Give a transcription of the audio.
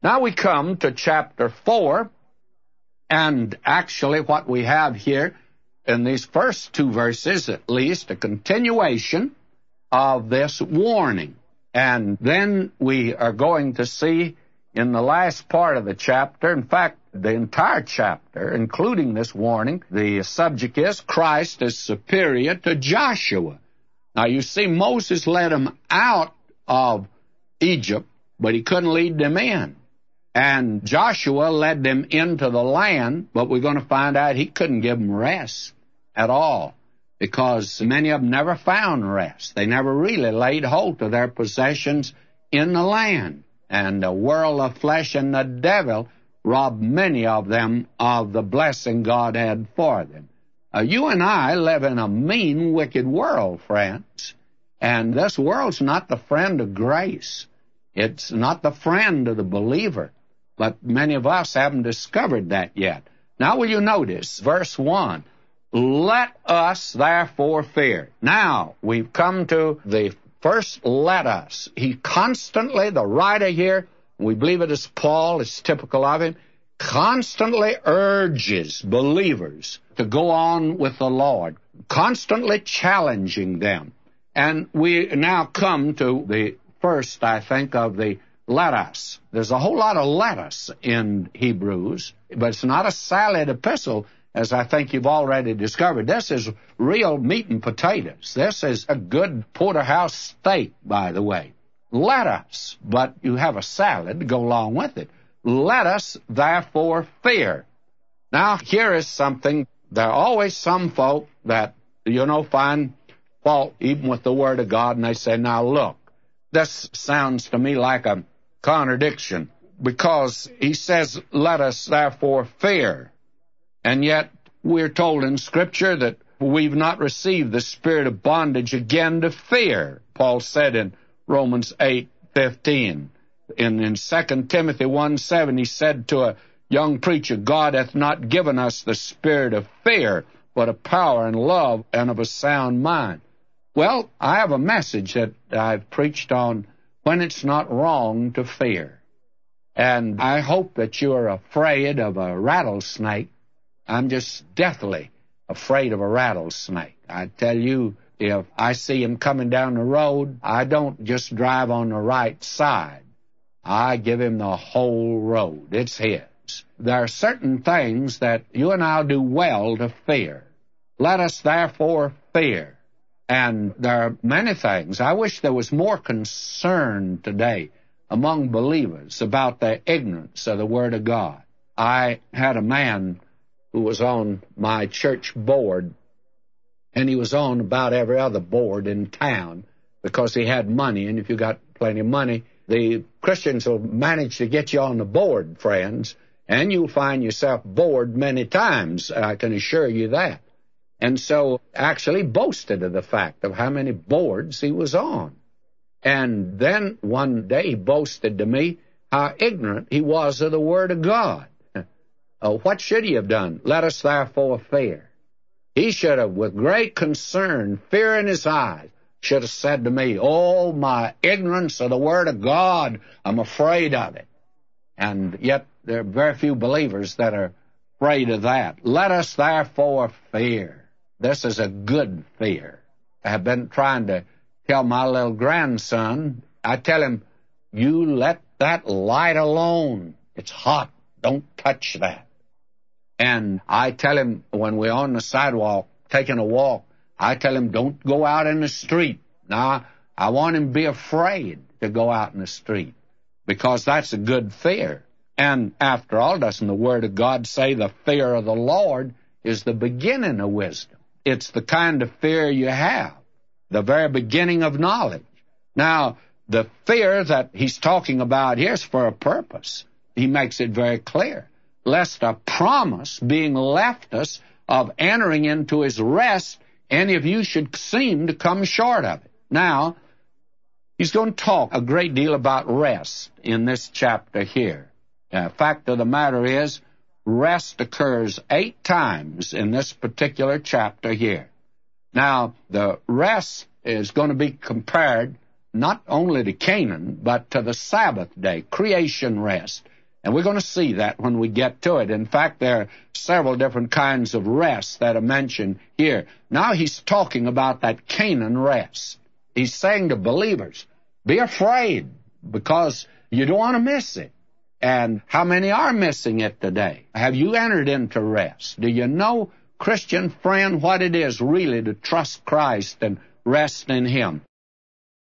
Now we come to chapter 4, and actually what we have here in these first two verses, at least, a continuation of this warning. And then we are going to see in the last part of the chapter, in fact, the entire chapter, including this warning, the subject is Christ is superior to Joshua. Now, you see, Moses led them out of Egypt, but he couldn't lead them in. And Joshua led them into the land, but we're going to find out he couldn't give them rest at all, because many of them never found rest. They never really laid hold of their possessions in the land. And the world of flesh and the devil robbed many of them of the blessing God had for them. You and I live in a mean, wicked world, friends. And this world's not the friend of grace. It's not the friend of the believer. But many of us haven't discovered that yet. Now will you notice, verse 1, let us therefore fear. Now, we've come to the first let us. He constantly, the writer here, we believe it is Paul, it's typical of him, constantly urges believers to go on with the Lord, constantly challenging them. And we now come to the first, I think, of the let us. There's a whole lot of let us in Hebrews, but it's not a salad epistle, as I think you've already discovered. This is real meat and potatoes. This is a good porterhouse steak, by the way. Let us, but you have a salad to go along with it. Let us therefore fear. Now, here is something. There are always some folk that, find fault even with the Word of God, and they say, now look, this sounds to me like a contradiction, because he says, let us therefore fear. And yet we're told in Scripture that we've not received the spirit of bondage again to fear. Paul said in Romans 8:15. In 2 Timothy 1:7, he said to a young preacher, God hath not given us the spirit of fear, but of power and love and of a sound mind. Well, I have a message that I've preached on when it's not wrong to fear. And I hope that you're afraid of a rattlesnake. I'm just deathly afraid of a rattlesnake. I tell you, if I see him coming down the road, I don't just drive on the right side. I give him the whole road. It's his. There are certain things that you and I'll do well to fear. Let us therefore fear. And there are many things. I wish there was more concern today among believers about their ignorance of the Word of God. I had a man who was on my church board, and he was on about every other board in town because he had money, and if you got plenty of money, the Christians will manage to get you on the board, friends, and you'll find yourself bored many times, I can assure you that. And so actually boasted of the fact of how many boards he was on. And then one day he boasted to me how ignorant he was of the Word of God. What should he have done? Let us therefore fear. He should have, with great concern, fear in his eyes, should have said to me, oh, my ignorance of the Word of God, I'm afraid of it. And yet there are very few believers that are afraid of that. Let us therefore fear. This is a good fear. I have been trying to tell my little grandson, I tell him, you let that light alone. It's hot. Don't touch that. And I tell him, when we're on the sidewalk, taking a walk, I tell him, don't go out in the street. Now, I want him to be afraid to go out in the street, because that's a good fear. And after all, doesn't the Word of God say the fear of the Lord is the beginning of wisdom? It's the kind of fear you have, the very beginning of knowledge. Now, the fear that he's talking about here is for a purpose. He makes it very clear. Lest a promise being left us of entering into his rest, any of you should seem to come short of it. Now, he's going to talk a great deal about rest in this chapter here. The fact of the matter is, rest occurs 8 times in this particular chapter here. Now, the rest is going to be compared not only to Canaan, but to the Sabbath day, creation rest. And we're going to see that when we get to it. In fact, there are several different kinds of rest that are mentioned here. Now he's talking about that Canaan rest. He's saying to believers, be afraid because you don't want to miss it. And how many are missing it today? Have you entered into rest? Do you know, Christian friend, what it is really to trust Christ and rest in Him?